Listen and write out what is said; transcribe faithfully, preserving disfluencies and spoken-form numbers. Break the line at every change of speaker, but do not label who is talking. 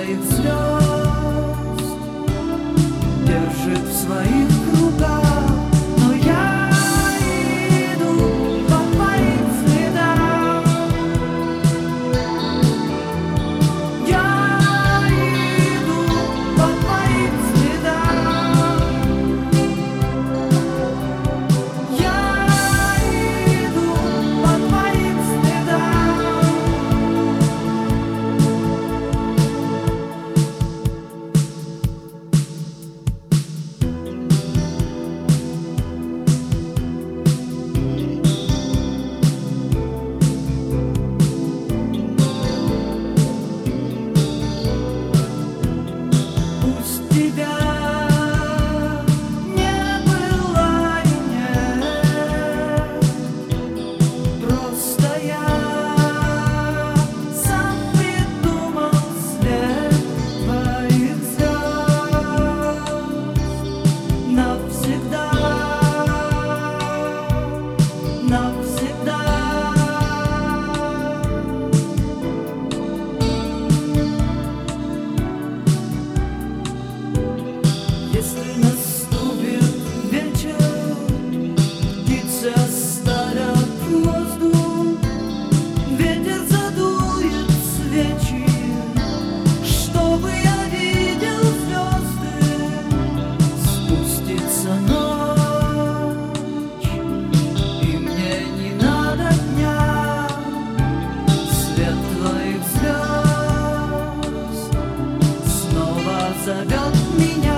твоих звезд держит в своих руках, но я иду по твоим следам. Я иду по твоим следам. Я иду по твоим следам. Пусть тебя не было и нет, просто я сам придумал след твоих звезд навсегда, навсегда. Если наступит вечер, птицы оставят воздух, ветер задует свечи, чтобы я видел звезды. Спустится ночь, и мне не надо дня. Свет твоих звезд снова зовет меня.